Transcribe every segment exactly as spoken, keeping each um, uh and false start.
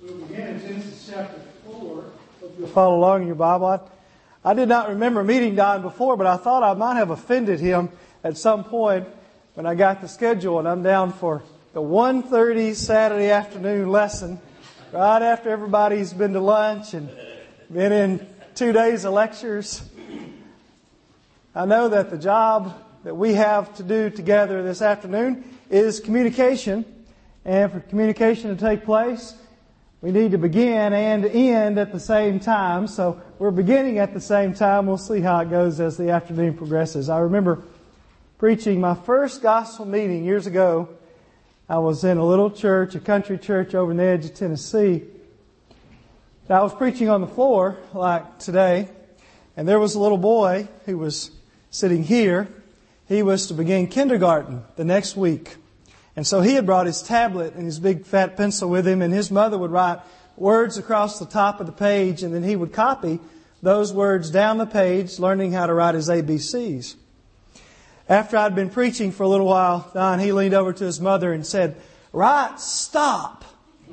We'll begin in Genesis chapter four. Hope you'll follow along in your Bible. I, I did not remember meeting Don before, but I thought I might have offended him at some point when I got the schedule, and I'm down for the one thirty Saturday afternoon lesson right after everybody's been to lunch and been in two days of lectures. I know that the job that we have to do together this afternoon is communication. And for communication to take place, we need to begin and end at the same time. So we're beginning at the same time. We'll see how it goes as the afternoon progresses. I remember preaching my first gospel meeting years ago. I was in a little church, a country church over in the edge of Tennessee. I was preaching on the floor like today, and there was a little boy who was sitting here. He was to begin kindergarten the next week. And so he had brought his tablet and his big fat pencil with him, and his mother would write words across the top of the page, and then he would copy those words down the page, learning how to write his A B Cs. After I'd been preaching for a little while, Don, he leaned over to his mother and said, "Right, stop."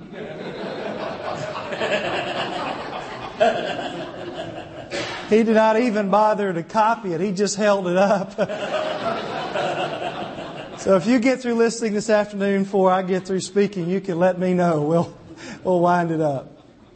He did not even bother to copy it. He just held it up. So if you get through listening this afternoon before I get through speaking, you can let me know. We'll, we'll wind it up.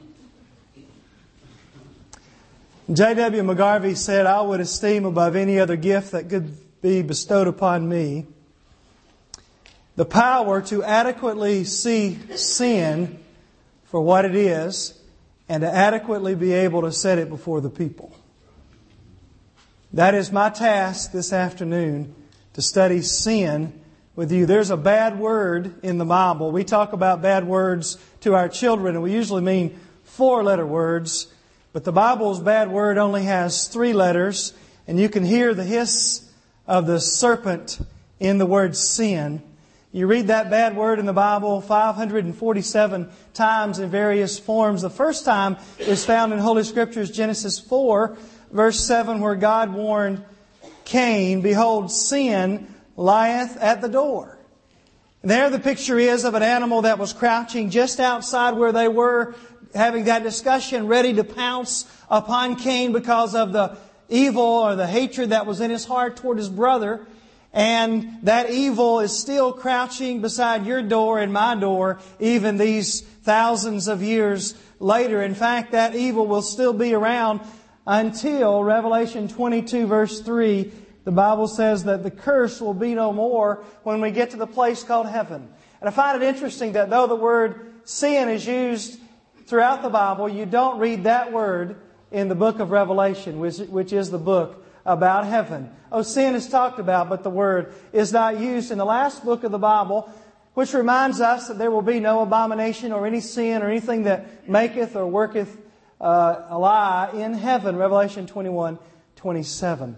J W McGarvey said, "I would esteem above any other gift that could be bestowed upon me the power to adequately see sin for what it is and to adequately be able to set it before the people." That is my task this afternoon, to study sin with you. There's a bad word in the Bible. We talk about bad words to our children, and we usually mean four-letter words. But the Bible's bad word only has three letters, and you can hear the hiss of the serpent in the word sin. You read that bad word in the Bible five hundred forty-seven times in various forms. The first time is found in Holy Scriptures, Genesis four, verse seven, where God warned Cain, "Behold, sin lieth at the door." There the picture is of an animal that was crouching just outside where they were having that discussion, ready to pounce upon Cain because of the evil or the hatred that was in his heart toward his brother. And that evil is still crouching beside your door and my door even these thousands of years later. In fact, that evil will still be around until Revelation twenty-two verse three. The Bible says that the curse will be no more when we get to the place called heaven. And I find it interesting that though the word sin is used throughout the Bible, you don't read that word in the book of Revelation, which, which is the book about heaven. Oh, sin is talked about, but the word is not used in the last book of the Bible, which reminds us that there will be no abomination or any sin or anything that maketh or worketh uh, a lie in heaven. Revelation twenty-one twenty-seven.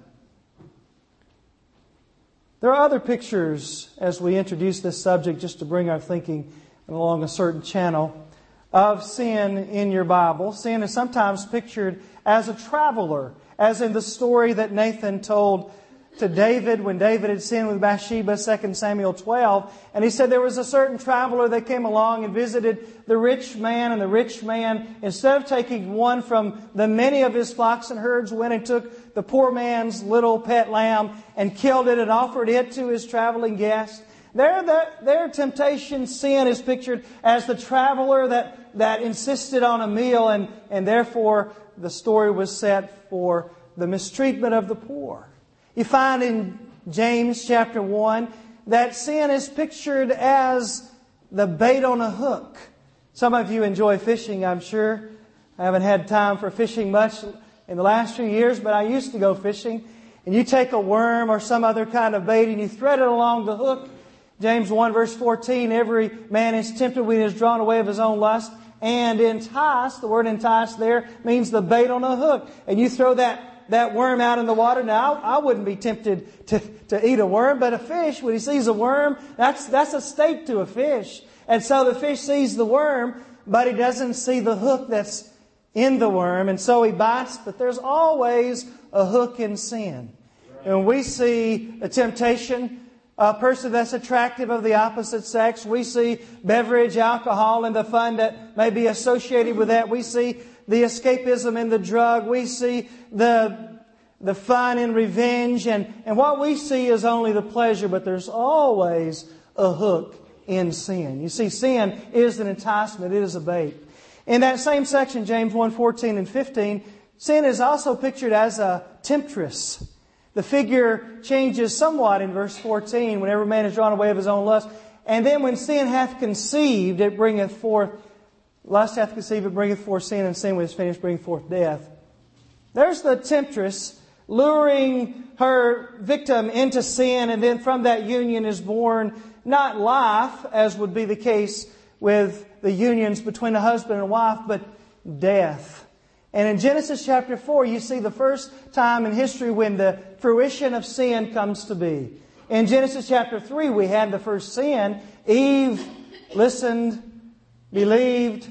There are other pictures as we introduce this subject, just to bring our thinking along a certain channel, of sin in your Bible. Sin is sometimes pictured as a traveler, as in the story that Nathan told to David when David had sinned with Bathsheba, Second Samuel twelve. And he said there was a certain traveler that came along and visited the rich man, and the rich man, instead of taking one from the many of his flocks and herds, went and took the poor man's little pet lamb and killed it and offered it to his traveling guest. There, their, their temptation, sin, is pictured as the traveler that, that insisted on a meal, and, and therefore the story was set for the mistreatment of the poor. You find in James chapter one that sin is pictured as the bait on a hook. Some of you enjoy fishing, I'm sure. I haven't had time for fishing much in the last few years, but I used to go fishing. And you take a worm or some other kind of bait and you thread it along the hook. James one verse fourteen, every man is tempted when he is drawn away of his own lust and enticed. The word entice there means the bait on a hook. And you throw that that worm out in the water. Now, I wouldn't be tempted to, to eat a worm, but a fish, when he sees a worm, that's, that's a steak to a fish. And so the fish sees the worm, but he doesn't see the hook that's in the worm. And so he bites, but there's always a hook in sin. And we see a temptation a person that's attractive of the opposite sex. We see beverage, alcohol, and the fun that may be associated with that. We see the escapism in the drug. We see the, the fun in revenge. And, and what we see is only the pleasure, but there's always a hook in sin. You see, sin is an enticement. It is a bait. In that same section, James one, fourteen and fifteen, sin is also pictured as a temptress. The figure changes somewhat in verse fourteen, when every man is drawn away of his own lust. And then when sin hath conceived, it bringeth forth, lust hath conceived, it bringeth forth sin, and sin when it is finished bringeth forth death. There's the temptress luring her victim into sin, and then from that union is born not life, as would be the case with the unions between a husband and wife, but death. And in Genesis chapter four, you see the first time in history when the fruition of sin comes to be. In Genesis chapter three, we had the first sin. Eve listened, believed,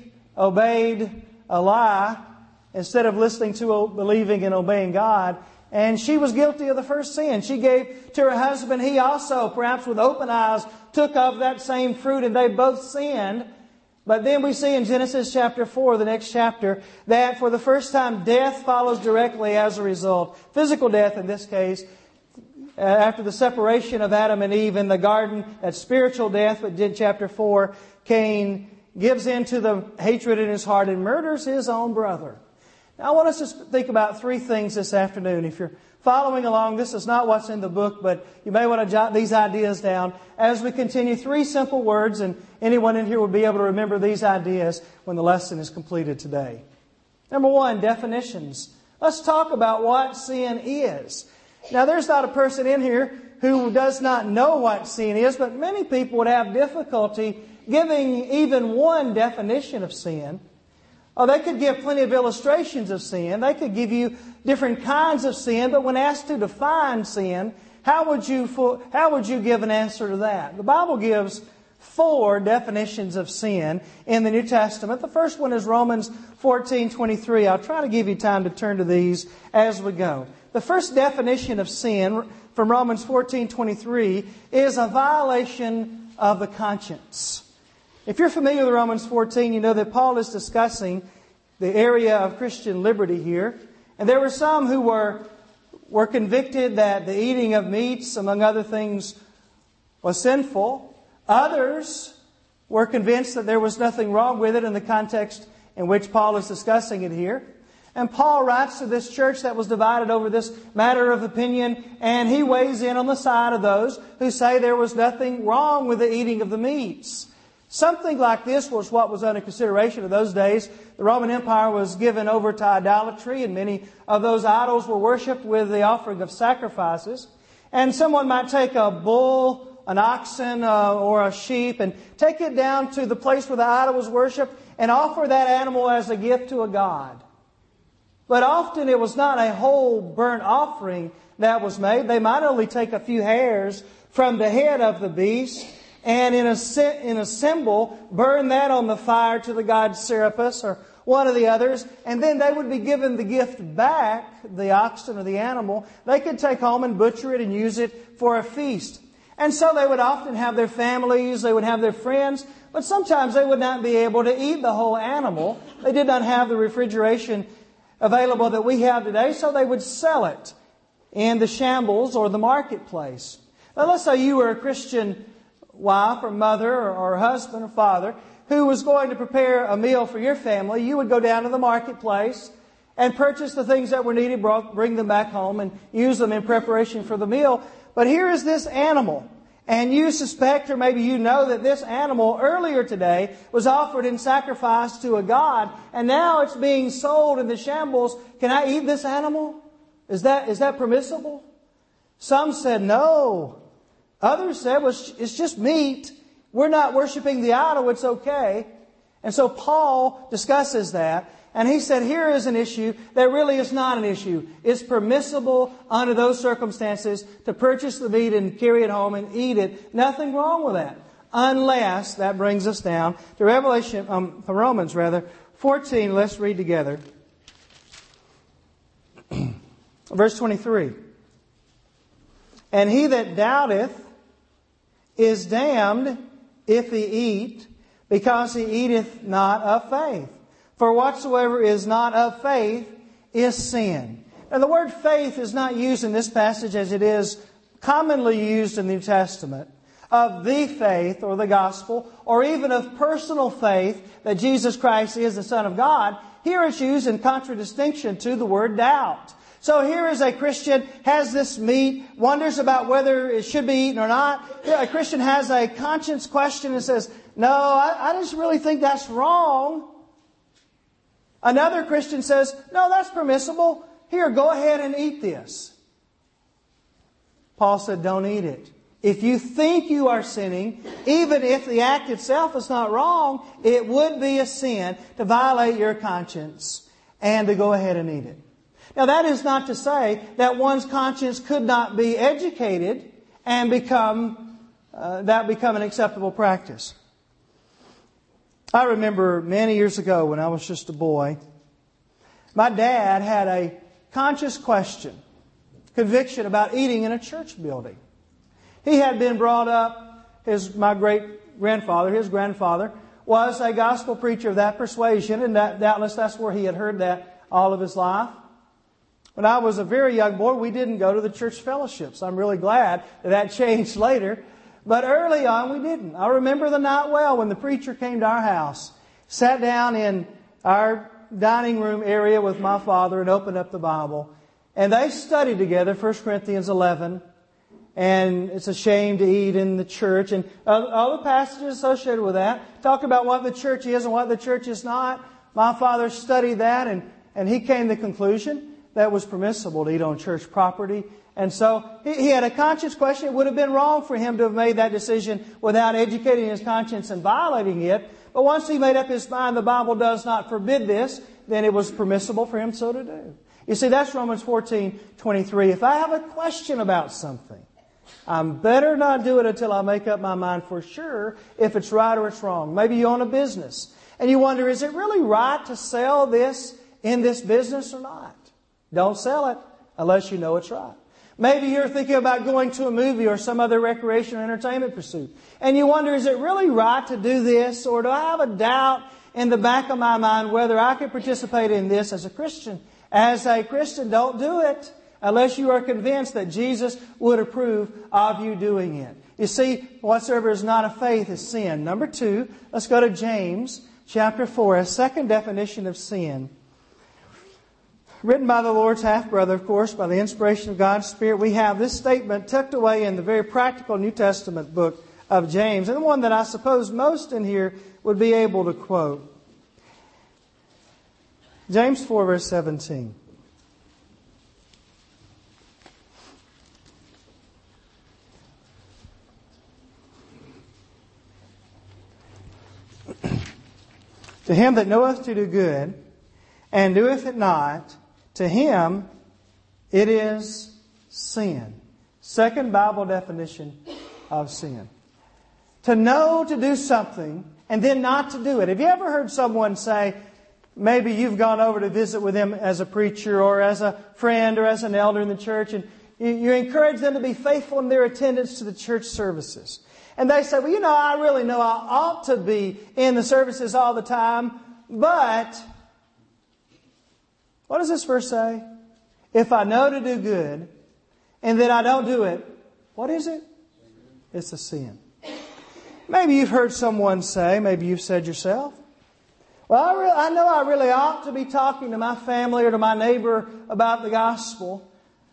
obeyed a lie instead of listening to, believing, and obeying God. And she was guilty of the first sin. She gave to her husband. He also, perhaps with open eyes, took of that same fruit, and they both sinned. But then we see in Genesis chapter four, the next chapter, that for the first time death follows directly as a result. Physical death in this case. After the separation of Adam and Eve in the garden, that spiritual death, but did chapter four, Cain gives in to the hatred in his heart and murders his own brother. Now I want us to think about three things this afternoon. If you're following along, this is not what's in the book, but you may want to jot these ideas down as we continue. Three simple words, and anyone in here will be able to remember these ideas when the lesson is completed today. Number one, definitions. Let's talk about what sin is. Now, there's not a person in here who does not know what sin is, but many people would have difficulty giving even one definition of sin. Oh, they could give plenty of illustrations of sin. They could give you different kinds of sin, but when asked to define sin, how would you how would you give an answer to that? The Bible gives four definitions of sin in the New Testament. The first one is Romans fourteen twenty-three. I'll try to give you time to turn to these as we go. The first definition of sin from Romans fourteen twenty-three is a violation of the conscience. If you're familiar with Romans fourteen, you know that Paul is discussing the area of Christian liberty here. And there were some who were, were convicted that the eating of meats, among other things, was sinful. Others were convinced that there was nothing wrong with it in the context in which Paul is discussing it here. And Paul writes to this church that was divided over this matter of opinion, and he weighs in on the side of those who say there was nothing wrong with the eating of the meats. Something like this was what was under consideration in those days. The Roman Empire was given over to idolatry, and many of those idols were worshipped with the offering of sacrifices. And someone might take a bull, an oxen, uh, or a sheep, and take it down to the place where the idol was worshipped and offer that animal as a gift to a god. But often it was not a whole burnt offering that was made. They might only take a few hairs from the head of the beast, and in a, in a symbol, burn that on the fire to the god Serapis or one of the others, and then they would be given the gift back, the oxen or the animal. They could take home and butcher it and use it for a feast. And so they would often have their families, they would have their friends, but sometimes they would not be able to eat the whole animal. They did not have the refrigeration available that we have today, so they would sell it in the shambles or the marketplace. Now let's say you were a Christian wife or mother or, or husband or father who was going to prepare a meal for your family. You would go down to the marketplace and purchase the things that were needed, bring them back home and use them in preparation for the meal. But here is this animal, and you suspect, or maybe you know, that this animal earlier today was offered in sacrifice to a god, and now it's being sold in the shambles. Can I eat this animal? Is that is that permissible? Some said no. Others said, well, it's just meat. We're not worshiping the idol. It's okay. And so Paul discusses that. And he said, here is an issue that really is not an issue. It's permissible under those circumstances to purchase the meat and carry it home and eat it. Nothing wrong with that. Unless, that brings us down to Revelation, um, Romans rather, fourteen. Let's read together. Verse twenty-three. And he that doubteth is damned if he eat, because he eateth not of faith. For whatsoever is not of faith is sin. Now the word faith is not used in this passage as it is commonly used in the New Testament, of the faith or the gospel, or even of personal faith that Jesus Christ is the Son of God. Here it's used in contradistinction to the word doubt. So here is a Christian, has this meat, wonders about whether it should be eaten or not. Here a Christian has a conscience question and says, no, I, I just really think that's wrong. Another Christian says, no, that's permissible. Here, go ahead and eat this. Paul said, don't eat it. If you think you are sinning, even if the act itself is not wrong, it would be a sin to violate your conscience and to go ahead and eat it. Now that is not to say that one's conscience could not be educated and become uh, that become an acceptable practice. I remember many years ago when I was just a boy, my dad had a conscious question, conviction about eating in a church building. He had been brought up, his my great-grandfather, his grandfather, was a gospel preacher of that persuasion, and that, doubtless that's where he had heard that all of his life. When I was a very young boy, we didn't go to the church fellowships. I'm really glad that that changed later. But early on, we didn't. I remember the night well when the preacher came to our house, sat down in our dining room area with my father and opened up the Bible. And they studied together First Corinthians eleven. And it's a shame to eat in the church. And all the passages associated with that talk about what the church is and what the church is not. My father studied that and, and he came to the conclusion that it was permissible to eat on church property. And so he, he had a conscience question. It would have been wrong for him to have made that decision without educating his conscience and violating it. But once he made up his mind, the Bible does not forbid this, then it was permissible for him so to do. You see, that's Romans fourteen twenty-three. If I have a question about something, I'm better not do it until I make up my mind for sure if it's right or it's wrong. Maybe you own a business and you wonder, is it really right to sell this in this business or not? Don't sell it unless you know it's right. Maybe you're thinking about going to a movie or some other recreation or entertainment pursuit. And you wonder, is it really right to do this? Or do I have a doubt in the back of my mind whether I can participate in this as a Christian? As a Christian, don't do it unless you are convinced that Jesus would approve of you doing it. You see, whatsoever is not of faith is sin. Number two, let's go to James chapter four, a second definition of sin. Written by the Lord's half-brother, of course, by the inspiration of God's Spirit, we have this statement tucked away in the very practical New Testament book of James, and the one that I suppose most in here would be able to quote. James four, verse seventeen. To him that knoweth to do good, and doeth it not, to him it is sin. Second Bible definition of sin. To know to do something, and then not to do it. Have you ever heard someone say, maybe you've gone over to visit with them as a preacher, or as a friend, or as an elder in the church, and you, you encourage them to be faithful in their attendance to the church services. And they say, well, you know, I really know I ought to be in the services all the time, but what does this verse say? If I know to do good, and then I don't do it, what is it? It's a sin. Maybe you've heard someone say, maybe you've said yourself, well, I, re- I know I really ought to be talking to my family or to my neighbor about the gospel,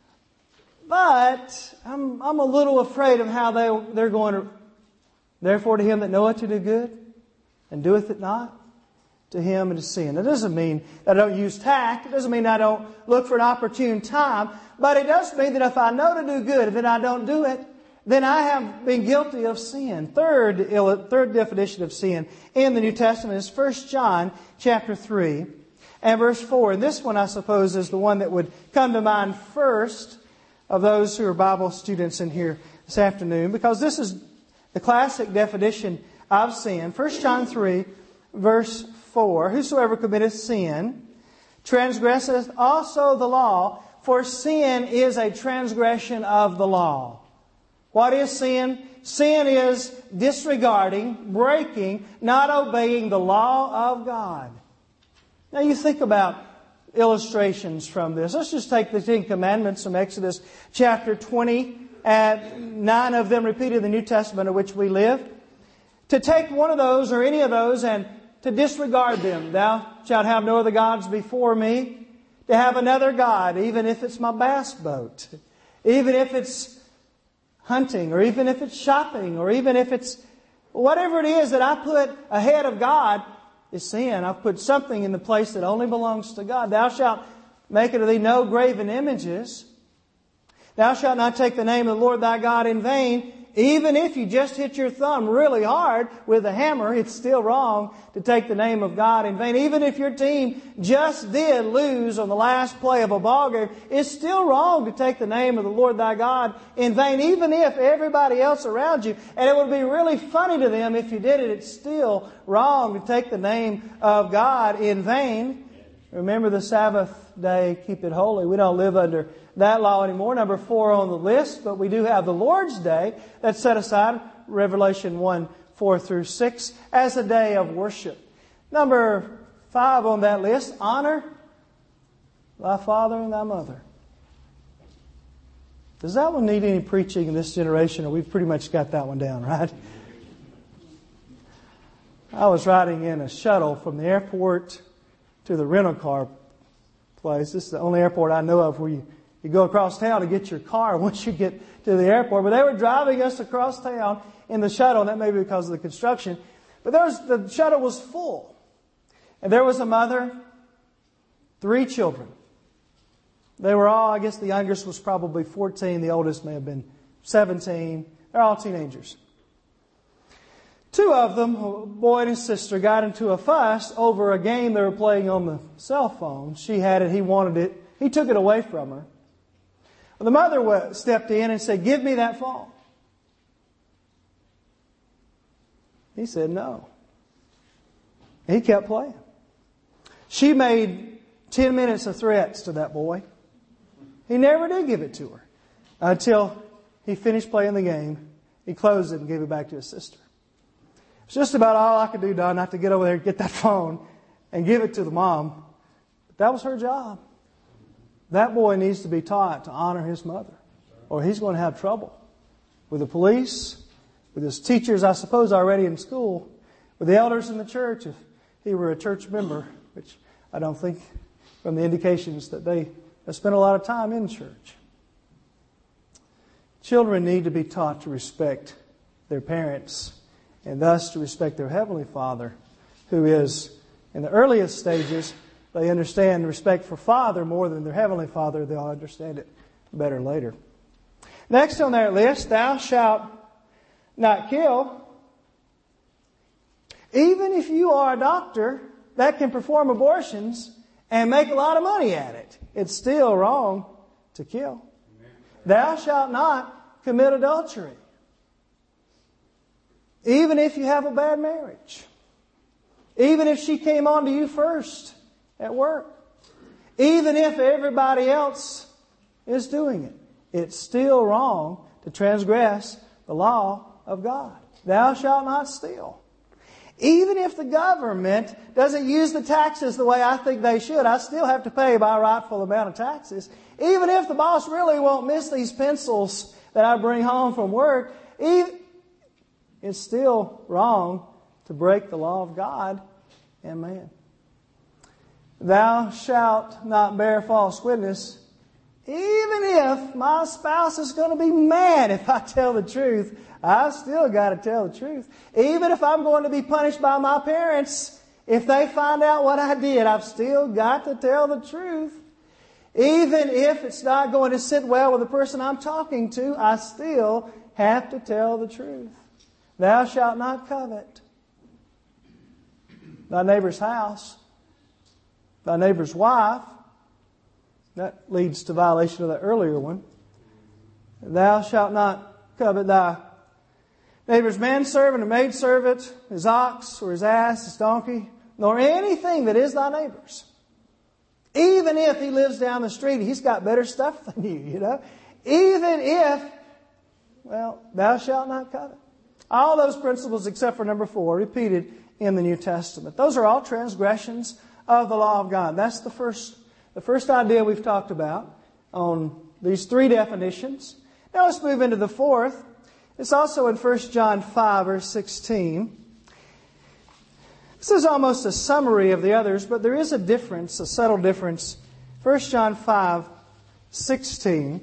but I'm, I'm a little afraid of how they, they're going to. Therefore, to him that knoweth to do good, and doeth it not, to him it is sin. It doesn't mean that I don't use tact. It doesn't mean I don't look for an opportune time. But it does mean that if I know to do good, and then I don't do it, then I have been guilty of sin. Third, third definition of sin in the New Testament is First John chapter three and verse four. And this one, I suppose, is the one that would come to mind first of those who are Bible students in here this afternoon, because this is the classic definition of sin. First John three, verse four. Whosoever committeth sin transgresseth also the law, for sin is a transgression of the law. What is sin? sin is disregarding, breaking, not obeying the law of God. Now you think about illustrations from this. Let's just take the Ten Commandments from Exodus chapter twenty, and nine of them repeated in the New Testament in which we live. To take one of those or any of those and to disregard them. Thou shalt have no other gods before me. To have another God, even if it's my bass boat, even if it's hunting, or even if it's shopping, or even if it's whatever it is that I put ahead of God is sin. I've put something in the place that only belongs to God. Thou shalt make unto thee no graven images. Thou shalt not take the name of the Lord thy God in vain. Even if you just hit your thumb really hard with a hammer, it's still wrong to take the name of God in vain. Even if your team just did lose on the last play of a ball game, it's still wrong to take the name of the Lord thy God in vain. Even if everybody else around you, and it would be really funny to them if you did it, it's still wrong to take the name of God in vain. Remember the Sabbath day, keep it holy. We don't live under that law anymore. Number four on the list, but we do have the Lord's Day that's set aside, Revelation one, four through six, as a day of worship. Number five on that list, honor thy father and thy mother. Does that one need any preaching in this generation, or we've pretty much got that one down, right? I was riding in a shuttle from the airport to the rental car place. This is the only airport I know of where you, you go across town to get your car once you get to the airport. But they were driving us across town in the shuttle, and that may be because of the construction. But there was, the shuttle was full. And there was a mother, three children. They were all, I guess the youngest was probably fourteen. The oldest may have been seventeen. They're all teenagers. Two of them, a boy and his sister, got into a fuss over a game they were playing on the cell phone. She had it, he wanted it. He took it away from her. Well, the mother stepped in and said, "Give me that phone." He said no. He kept playing. She made ten minutes of threats to that boy. He never did give it to her until he finished playing the game. He closed it and gave it back to his sister. It's just about all I could do, Don, not to get over there and get that phone and give it to the mom. But that was her job. That boy needs to be taught to honor his mother, or he's going to have trouble with the police, with his teachers, I suppose, already in school, with the elders in the church, if he were a church member, which I don't think from the indications that they have spent a lot of time in church. Children need to be taught to respect their parents, and thus to respect their Heavenly Father, who is, in the earliest stages, they understand respect for Father more than their Heavenly Father. They'll understand it better later. Next on that list, thou shalt not kill. Even if you are a doctor that can perform abortions and make a lot of money at it, it's still wrong to kill. Thou shalt not commit adultery. Even if you have a bad marriage. Even if she came on to you first at work. Even if everybody else is doing it. It's still wrong to transgress the law of God. Thou shalt not steal. Even if the government doesn't use the taxes the way I think they should, I still have to pay my rightful amount of taxes. Even if the boss really won't miss these pencils that I bring home from work, even it's still wrong to break the law of God and man. Thou shalt not bear false witness, even if my spouse is going to be mad if I tell the truth. I've still got to tell the truth. Even if I'm going to be punished by my parents, if they find out what I did, I've still got to tell the truth. Even if it's not going to sit well with the person I'm talking to, I still have to tell the truth. Thou shalt not covet thy neighbor's house, thy neighbor's wife. That leads to violation of the earlier one. Thou shalt not covet thy neighbor's manservant or maidservant, his ox or his ass, his donkey, nor anything that is thy neighbor's. Even if he lives down the street, he's got better stuff than you, you know. Even if Well, thou shalt not covet. All those principles except for number four repeated in the New Testament. Those are all transgressions of the law of God. That's the first, the first idea we've talked about on these three definitions. Now let's move into the fourth. It's also in First John five, verse sixteen. This is almost a summary of the others, but there is a difference, a subtle difference. First John five, sixteen.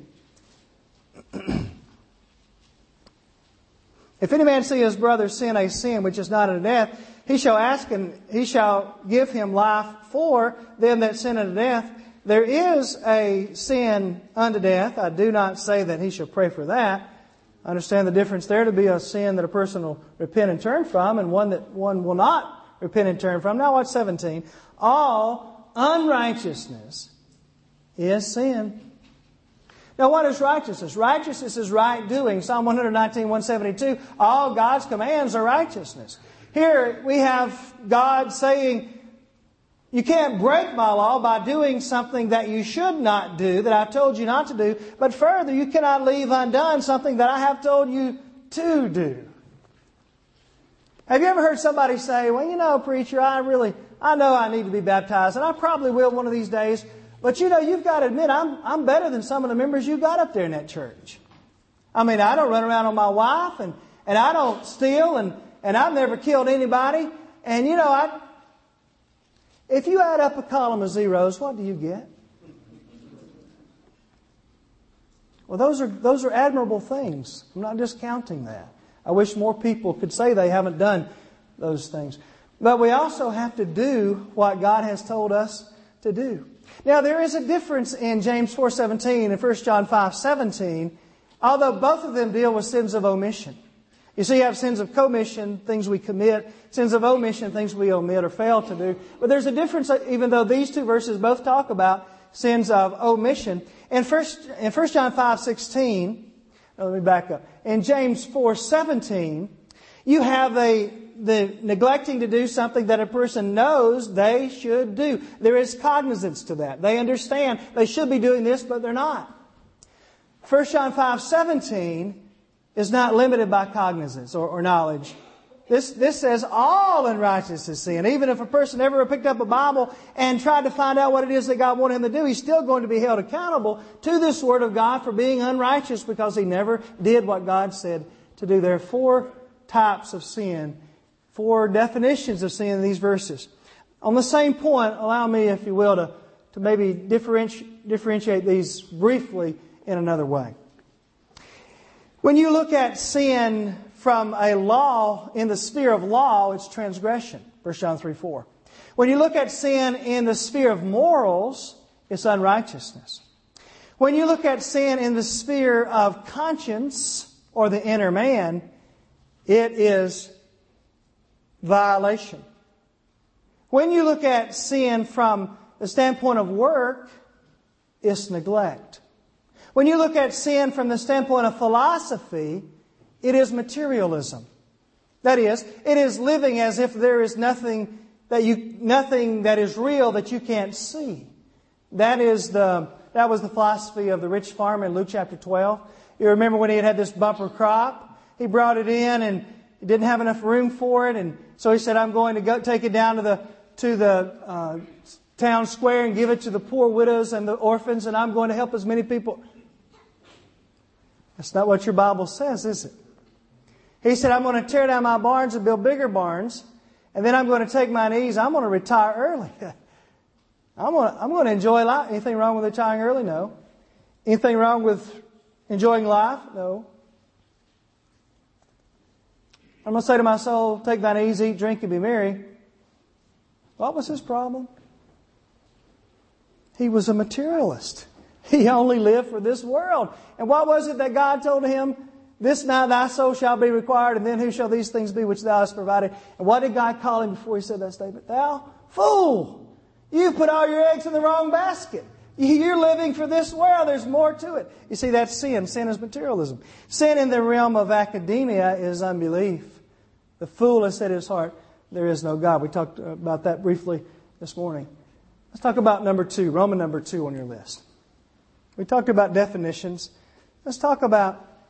If any man see his brother sin a sin which is not unto death, he shall ask and he shall give him life for them that sin unto death. There is a sin unto death. I do not say that he shall pray for that. I understand the difference there to be a sin that a person will repent and turn from, and one that one will not repent and turn from. Now watch seventeen. All unrighteousness is sin. Now what is righteousness? Righteousness is right doing. Psalm one nineteen, one seventy-two. All God's commands are righteousness. Here we have God saying, you can't break my law by doing something that you should not do, that I told you not to do. But further, you cannot leave undone something that I have told you to do. Have you ever heard somebody say, well, you know, preacher, I really, I know I need to be baptized, and I probably will one of these days. But you know, you've got to admit, I'm, I'm better than some of the members you got up there in that church. I mean, I don't run around on my wife, and, and I don't steal, and, and I've never killed anybody. And you know, I, if you add up a column of zeros, what do you get? Well, those are, those are admirable things. I'm not discounting that. I wish more people could say they haven't done those things. But we also have to do what God has told us to do. Now, there is a difference in James four seventeen and First John five seventeen, although both of them deal with sins of omission. You see, you have sins of commission, things we commit, sins of omission, things we omit or fail to do. But there's a difference, even though these two verses both talk about sins of omission. In First, in First John five sixteen, let me back up. In James four seventeen, you have a the neglecting to do something that a person knows they should do. There is cognizance to that. They understand they should be doing this, but they're not. First John five seventeen is not limited by cognizance or, or knowledge. This, this says all unrighteousness is sin. Even if a person ever picked up a Bible and tried to find out what it is that God wanted him to do, he's still going to be held accountable to this Word of God for being unrighteous because he never did what God said to do. There are four types of sin, four definitions of sin in these verses. On the same point, allow me, if you will, to, to maybe differentiate, differentiate these briefly in another way. When you look at sin from a law, in the sphere of law, it's transgression. First John three four. When you look at sin in the sphere of morals, it's unrighteousness. When you look at sin in the sphere of conscience, or the inner man, it is violation. When you look at sin from the standpoint of work, it's neglect. When you look at sin from the standpoint of philosophy, it is materialism. That is, it is living as if there is nothing that you, nothing that is real that you can't see. That is the, that was the philosophy of the rich farmer in Luke chapter twelve. You remember when he had had this bumper crop? He brought it in and he didn't have enough room for it, and so he said, "I'm going to go take it down to the to the uh, town square and give it to the poor widows and the orphans, and I'm going to help as many people." That's not what your Bible says, is it? He said, "I'm going to tear down my barns and build bigger barns, and then I'm going to take my knees. I'm going to retire early. I'm going to, I'm going to enjoy life." Anything wrong with retiring early? No. Anything wrong with enjoying life? No. I'm going to say to my soul, "Take thine ease, eat, drink, and be merry." What was his problem? He was a materialist. He only lived for this world. And what was it that God told him? "This night thy soul shall be required, and then who shall these things be which thou hast provided?" And what did God call him before he said that statement? "Thou fool! You put all your eggs in the wrong basket. You're living for this world. There's more to it." You see, that's sin. Sin is materialism. Sin in the realm of academia is unbelief. The fool has said in his heart, "There is no God." We talked about that briefly this morning. Let's talk about number two, Roman number two on your list. We talked about definitions. Let's talk about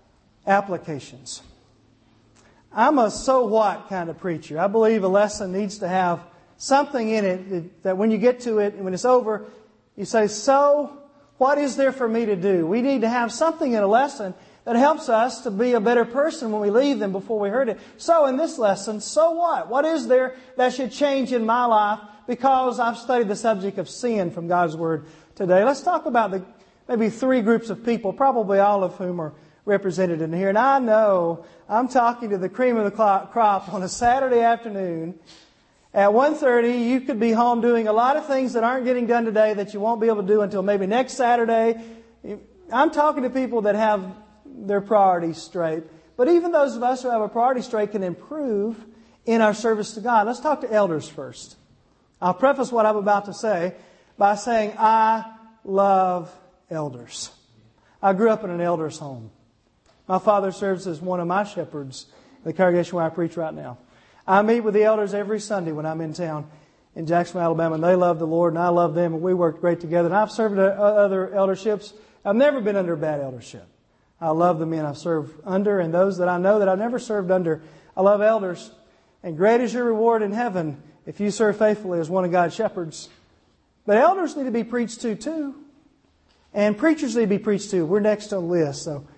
applications. I'm a so what kind of preacher. I believe a lesson needs to have something in it that when you get to it and when it's over, you say, so what is there for me to do? We need to have something in a lesson that helps us to be a better person when we leave than before we heard it. So in this lesson, so what? What is there that should change in my life because I've studied the subject of sin from God's Word today? Let's talk about the maybe three groups of people, probably all of whom are represented in here. And I know I'm talking to the cream of the crop on a Saturday afternoon. At one thirty, you could be home doing a lot of things that aren't getting done today that you won't be able to do until maybe next Saturday. I'm talking to people that have their priorities straight. But even those of us who have a priority straight can improve in our service to God. Let's talk to elders first. I'll preface what I'm about to say by saying I love elders. I grew up in an elders' home. My father serves as one of my shepherds in the congregation where I preach right now. I meet with the elders every Sunday when I'm in town in Jacksonville, Alabama, and they love the Lord and I love them, and we work great together. And I've served other elderships. I've never been under a bad eldership. I love the men I've served under and those that I know that I've never served under. I love elders. And great is your reward in heaven if you serve faithfully as one of God's shepherds. But elders need to be preached to too. And preachers need to be preached to. We're next on the list. So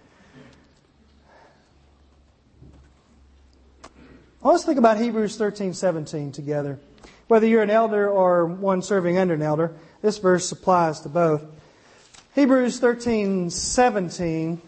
let's think about Hebrews thirteen seventeen together. Whether you're an elder or one serving under an elder, this verse applies to both. Hebrews thirteen seventeen.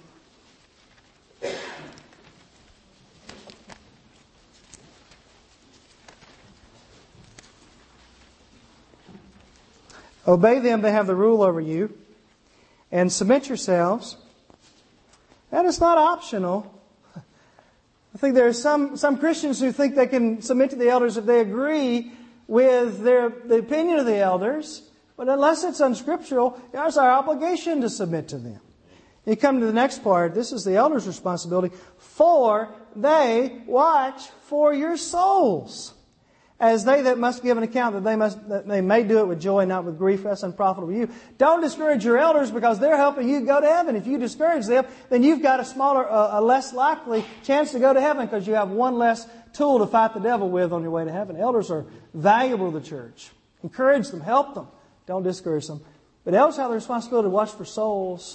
Obey them that have the rule over you, and submit yourselves. That is not optional. I think there are some, some Christians who think they can submit to the elders if they agree with their the opinion of the elders. But unless it's unscriptural, it's our obligation to submit to them. You come to the next part. This is the elders' responsibility. For they watch for your souls, as they that must give an account, that they must that they may do it with joy, not with grief. That's unprofitable to you. Don't discourage your elders because they're helping you go to heaven. If you discourage them, then you've got a smaller, uh, a less likely chance to go to heaven because you have one less tool to fight the devil with on your way to heaven. Elders are valuable to the church. Encourage them, help them. Don't discourage them. But elders have the responsibility to watch for souls.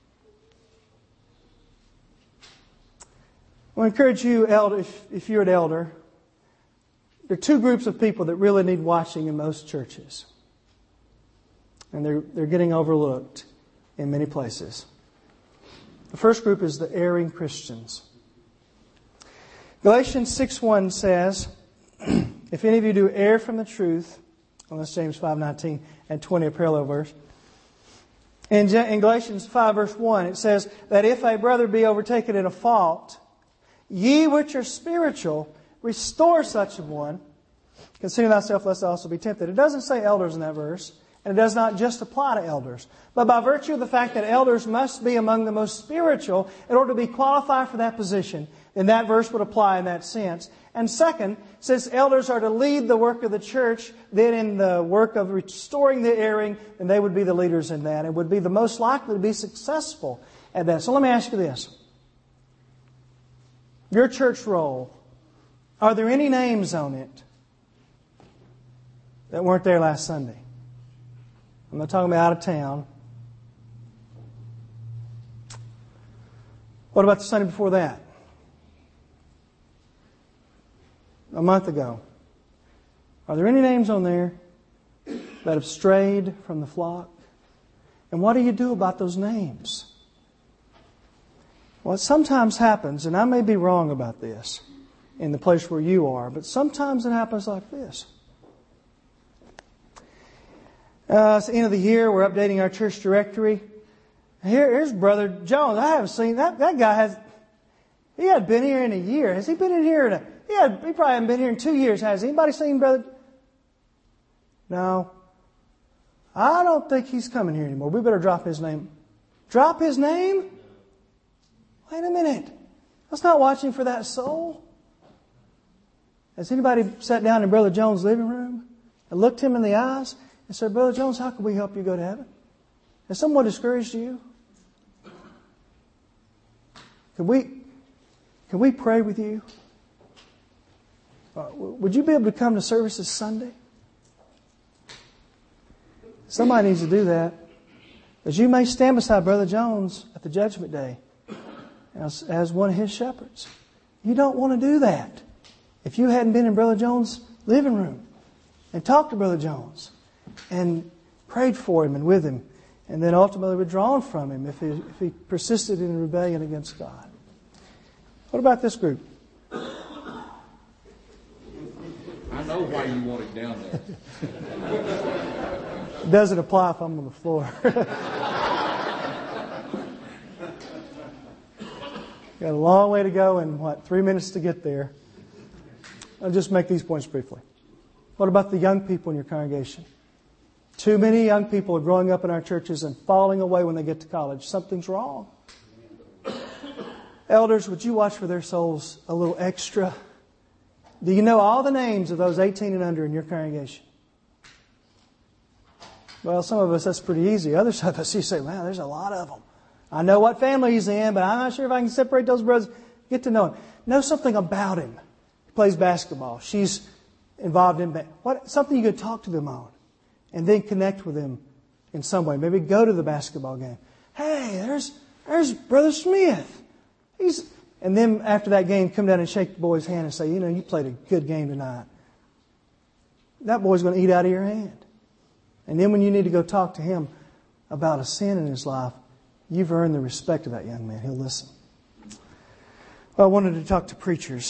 I want to encourage you, elder, if, if you're an elder. There are two groups of people that really need watching in most churches. And they're, they're getting overlooked in many places. The first group is the erring Christians. Galatians six one says, if any of you do err from the truth, well, that's James five nineteen and twenty, a parallel verse. In, in Galatians five verse one, it says that if a brother be overtaken in a fault, ye which are spiritual, restore such a one. Consider thyself lest thou also be tempted. It doesn't say elders in that verse. And it does not just apply to elders. But by virtue of the fact that elders must be among the most spiritual in order to be qualified for that position, then that verse would apply in that sense. And second, since elders are to lead the work of the church, then in the work of restoring the erring, then they would be the leaders in that and would be the most likely to be successful at that. So let me ask you this. Your church roll, are there any names on it that weren't there last Sunday? I'm not talking about out of town. What about the Sunday before that? A month ago. Are there any names on there that have strayed from the flock? And what do you do about those names? Well, it sometimes happens, and I may be wrong about this in the place where you are, but sometimes it happens like this. Uh, it's the end of the year. We're updating our church directory. Here, here's Brother Jones. I haven't seen that. That guy has. He hadn't been here in a year. Has he been in here in a? He had. He probably hasn't been here in two years. Has anybody seen Brother? No. I don't think he's coming here anymore. We better drop his name. Drop his name? Wait a minute. Let's not watching for that soul. Has anybody sat down in Brother Jones' living room and looked him in the eyes and said, Brother Jones, how can we help you go to heaven? Has someone discouraged you? Could we, Can we pray with you? Uh, would you be able to come to services Sunday? Somebody needs to do that. As you may stand beside Brother Jones at the Judgment Day as, as one of his shepherds. You don't want to do that. If you hadn't been in Brother Jones' living room and talked to Brother Jones and prayed for him and with him, and then ultimately withdrawn from him if he, if he persisted in rebellion against God. What about this group? I know why you want it down there. It doesn't apply if I'm on the floor. Got a long way to go and, what, three minutes to get there. I'll just make these points briefly. What about the young people in your congregation? Too many young people are growing up in our churches and falling away when they get to college. Something's wrong. Elders, would you watch for their souls a little extra? Do you know all the names of those eighteen and under in your congregation? Well, some of us, that's pretty easy. Others of us, you say, man, there's a lot of them. I know what family he's in, but I'm not sure if I can separate those brothers. Get to know him. Know something about him. He plays basketball. She's involved in what something you could talk to them on. And then connect with them in some way. Maybe go to the basketball game. Hey, there's there's Brother Smith. He's and then after that game, come down and shake the boy's hand and say, you know, you played a good game tonight. That boy's going to eat out of your hand. And then when you need to go talk to him about a sin in his life, you've earned the respect of that young man. He'll listen. Well, I wanted to talk to preachers.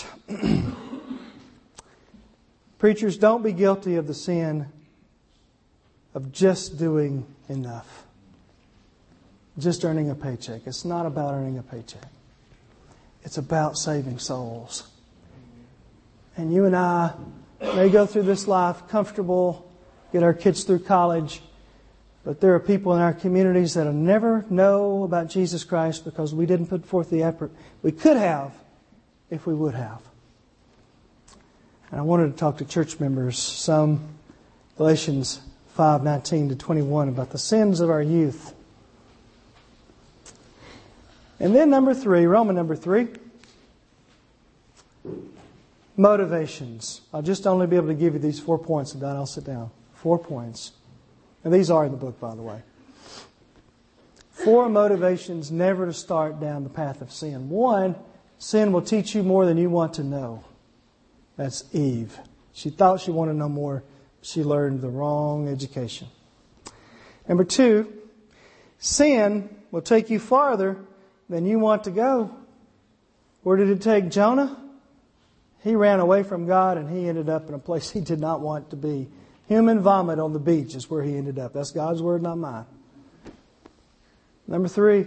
Preachers, don't be guilty of the sin of just doing enough. Just earning a paycheck. It's not about earning a paycheck. It's about saving souls. And you and I may go through this life comfortable, get our kids through college, but there are people in our communities that will never know about Jesus Christ because we didn't put forth the effort we could have if we would have. And I wanted to talk to church members, some Galatians five nineteen to twenty-one, about the sins of our youth. And then number three, Roman number three, motivations. I'll just only be able to give you these four points, and then I'll sit down. Four points. And these are in the book, by the way. Four motivations never to start down the path of sin. One, sin will teach you more than you want to know. That's Eve. She thought she wanted to know more. She learned the wrong education. Number two, sin will take you farther than you want to go. Where did it take Jonah? He ran away from God and he ended up in a place he did not want to be. Human vomit on the beach is where he ended up. That's God's word, not mine. Number three,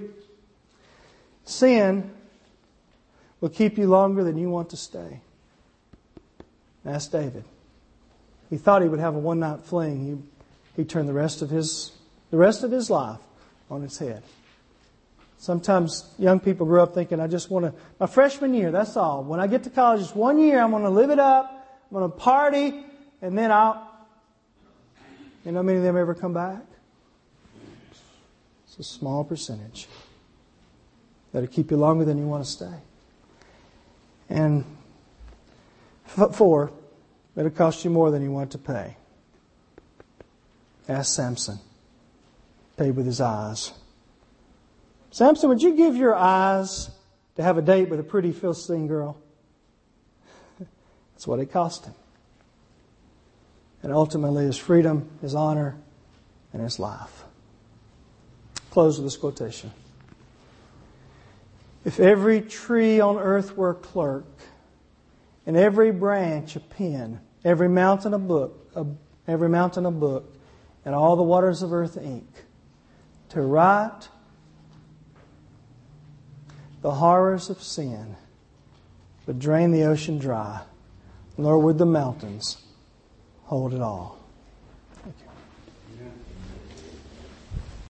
sin will keep you longer than you want to stay. That's David. He thought he would have a one-night fling. He, he turned the rest of his the rest of his life on its head. Sometimes young people grow up thinking, I just want to, my freshman year, that's all. When I get to college, just one year, I'm going to live it up. I'm going to party, and then I'll, you know how many of them ever come back? It's a small percentage. That'll keep you longer than you want to stay. And four, it'll cost you more than you want to pay. Ask Samson. Paid with his eyes. Samson, would you give your eyes to have a date with a pretty Philistine girl? That's what it cost him. And ultimately his freedom, his honor, and his life. Close with this quotation. If every tree on earth were a clerk, and every branch a pen, every mountain a book, a, every mountain a book, and all the waters of earth ink, to write the horrors of sin would drain the ocean dry, nor would the mountains hold it all.